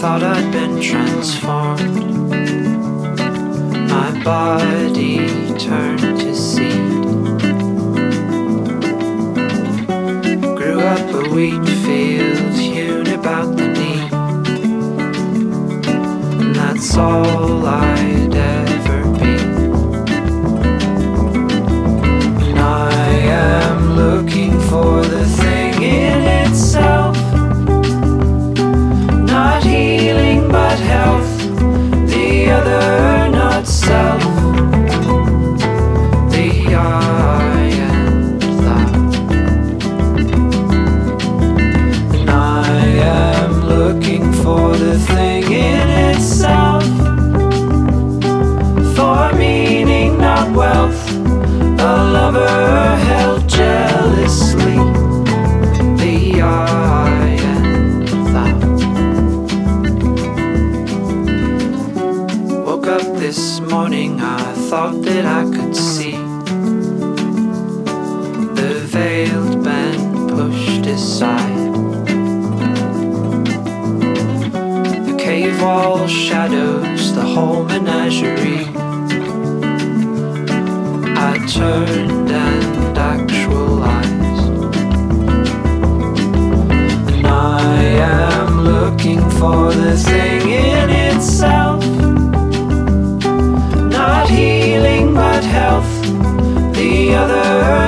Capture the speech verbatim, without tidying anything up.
thought I'd been transformed. My body turned to seed. Grew up a wheat field hewn about the knee, and that's all I'd ever be. And I am looking for the thing in itself, not healing but health, the other not self, the I and thou. And I am looking for the thing in itself, for meaning not wealth, a lover held jealously, the I and thou. Woke up this morning, I thought that I could see the veiled been pushed aside. The cave wall shadows the whole menagerie. I turned and actualized, and I am looking for the thing in itself, not healing but health, the other